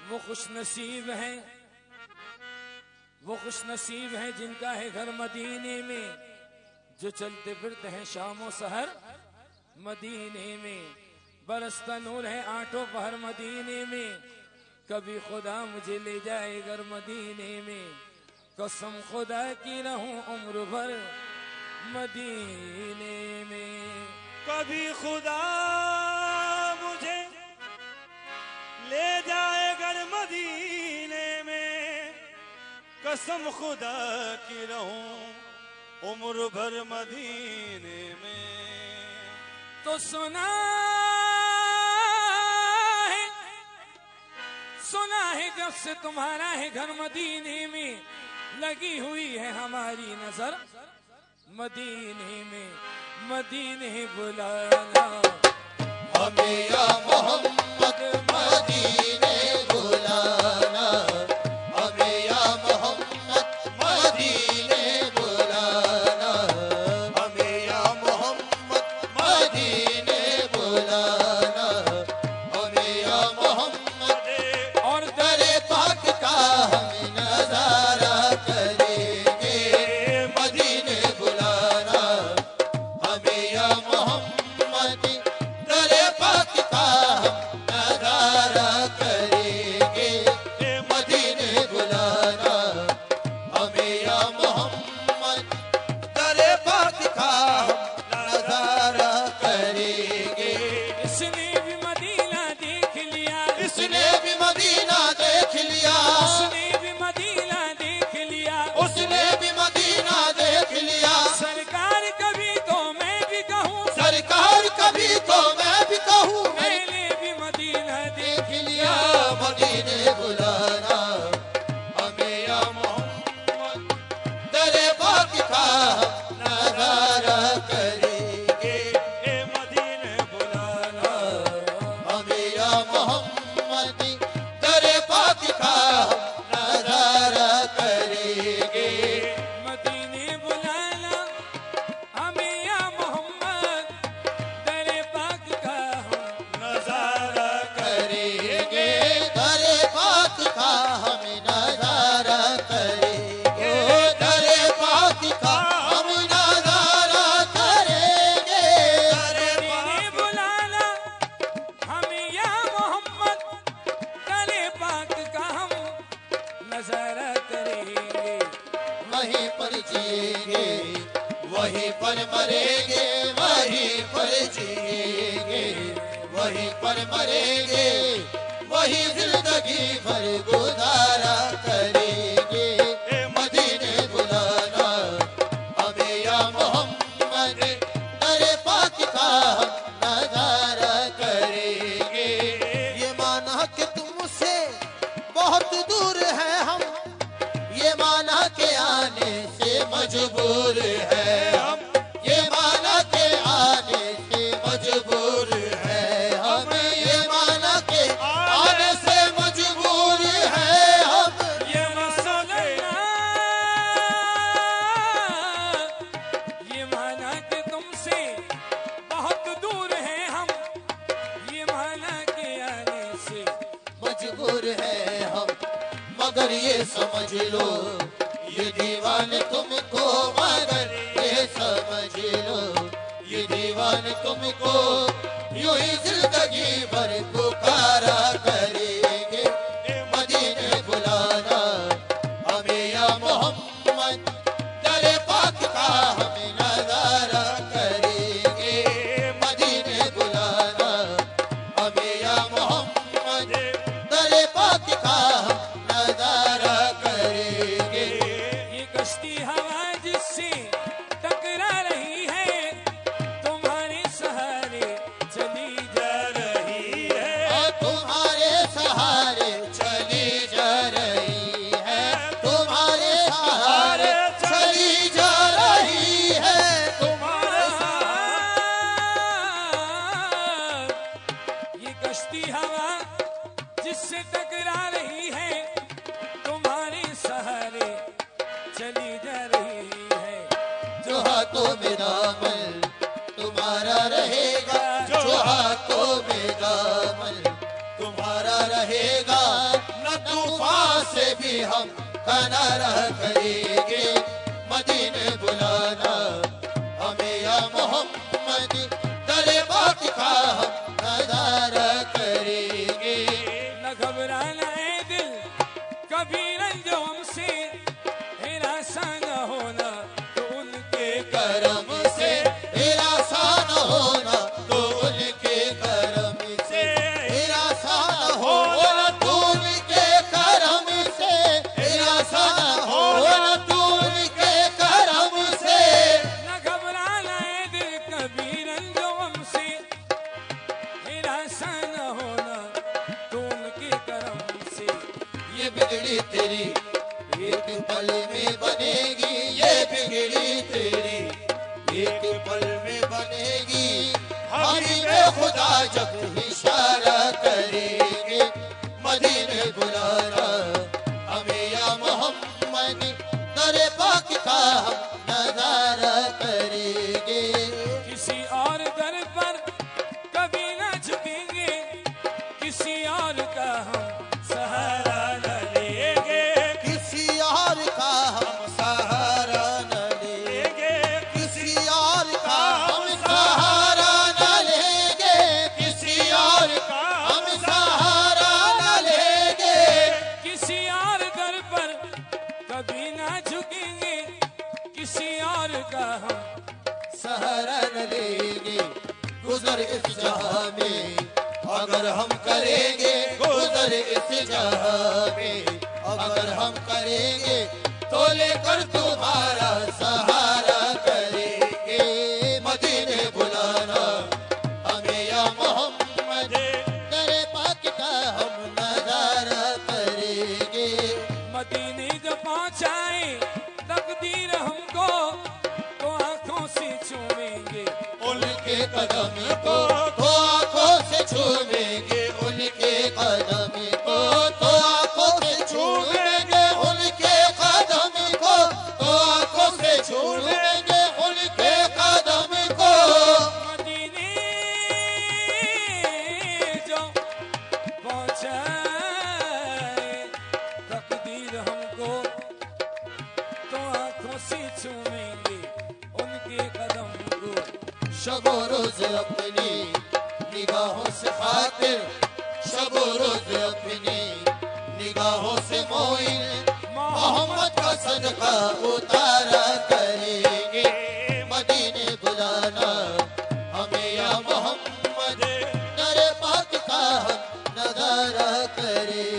वो खुश नसीब हैं, वो खुश नसीब हैं जिनका है घर मदीने में, जो चलते फिरते हैं शामो सहर मदीने में। बरसता नूर है आठों पहर मदीने में, कभी खुदा मुझे ले जाए घर मदीने में। कसम खुदा की रहूं उम्र भर मदीने में। कभी खुदा मुझे ले जाए घर मदीने में, कसम खुदा की रहूं उम्र भर मदीने में। तो सुना है जब से तुम्हारा है घर मदीने में, लगी हुई है हमारी नजर मदीने में। मदीने बुलाना हमें या मोहम्मद, मदीने बुलाना हमें या मोहम्मद, मदीने बुलाना हमें या मोहम्मद, मदीने बुलाना हमें या मोहम्मद। और दरे पाक का हम नजारा करेंगे, मदीने बुलाना हमें या मोहम्मद। दरे पाक का हम नजारा करेंगे, मदीने बुलाना हमें या मोहम्मद। दरे पाक का हम नजारा करेंगे। इसने भी मदीना देख लिया, इसने भी मदीना देख लिया, उसने भी मदीना देख लिया, उसने भी मदीना देख लिया। सरकार कभी तो मैं भी कहूँ, सरकार कभी तो मैं भी कहूँ, मैंने भी मदीना देख देख लिया। मदीने बुलाना हमें या मोहम्मद। दरे पाक का हम नजारा करेंगे, मदीने बुलाना हमें या मोहम्मद। दरे पाक का हम नजारा करेंगे। मदीने बुलाना हमें या मोहम्मद, दरे पाक का हम नजारा करेंगे, दरे पाक का हम नजारा करेंगे, दरे पाक का हम नजारा करेंगे। मदीने बुलाना हमें या मोहम्मद, दरे पाक का हम नजारा करेंगे। वहीं पर जिएंगे, वहीं पर मरेंगे, वहीं पर जिएंगे, वहीं पर मरेंगे, वहीं जिंदगी भर गुजारा करेंगे। मदीने बुलाना हमें या मोहम्मद। दरे पाक का हम नजारा करेंगे। ये माना कि तुमसे बहुत दूर है हम, ये माना के आने से मजबूर है हम, ये माना के आने से मजबूर है हम, ये माना के आने से मजबूर है हम। ये मसला ये माना कि तुमसे बहुत दूर हैं हम, ये माना के आने से मजबूर है हम, मगर ये समझ लो ये दीवान तुमको, मगर ये समझ लो ये दीवान तुमको यूं ही जिंदगी भर पुकारा करेंगे। मदीने बुलाना हमें या मोहम्मद। दरे पाक का हम नजारा करेंगे, मदीने बुलाना हमें या मोहम्मद। दरे पाक का हम नजारा करेंगे। ये कश्ती हवा जिससे टकरा रही है, तुम्हारे सहारे चली जा रही है। तुम्हारे सहारे चली जा रही है, तुम्हारे सहारे चली जा रही है। तुम्हारे ये कश्ती हवा जिससे टकरा रही है, तुम्हारे सहारे चली जा रही है। जो हाथों में दामन तुम्हारा रहेगा, जो हाथों में दामन तुम्हारा रहेगा। से भी हम किनारा करेंगे, मदीने बुलाना हमें या मोहम्मद, दरे पाक का हम नजारा करेंगे। न घबराना है दिल कभी रंजो हमसे, हिरासा न होना तो उनके करम से, हिरासा न होना तो उनके करम से, हिरासा न होना तो उनके करम से, हिरासा न होना तो उनके करम से। न घबराना है दिल कभी रंजो हमसे, हिरासा न होना तो उनके करम से। ये बिगड़ी तेरी एक पल में बनेगी, ये बिगड़ी तेरी एक पल में बनेगी, हबीबे खुदा जब इशारा करेंगे, मदीने बुलाना हमें या मोहम्मद, दरे पाक का हम नजारा करेंगे। किसी और दर पर कभी न झुकेंगे, किसी और का हम सहारा न लेंगे। किसी और का हम सहारा न लेंगे, किसी और का हम सहारा न लेंगे, किसी और का हम सहारा न लेंगे। किसी और दर पर कभी न झुकेंगे, किसी और का हम सहारा न लेंगे। गुजर इस जहां में अगर हम करेंगे, गुजर इस जहां में अगर हम करेंगे, तो लेकर तुम्हारा सहारा करेंगे, मदीने बुलाना हमें या मोहम्मद, दरे पाक का हम नजारा करेंगे। मदीने जब पहुंचाए तकदीर हमको तो आंखों से चूमेंगे। उनके कदम को तो आंखों से छूमेंगे, उनके कदम को तो आंखों से छूमेंगे, उनके कदम को तो आंखों से छूमेंगे, उनके कदम को। मदीने जो पहुंचाए तकदीर हमको तो आंखों से चूमेंगे उनके कदम को। शबो रोज अपनी निगाहों से खातिर, शबो रोज अपनी निगाहों से मोइन, मोहम्मद का सदका उतारा करेंगे, मदीने बुलाना हमें या मोहम्मद, दरे पाक का हम नजारा करेंगे।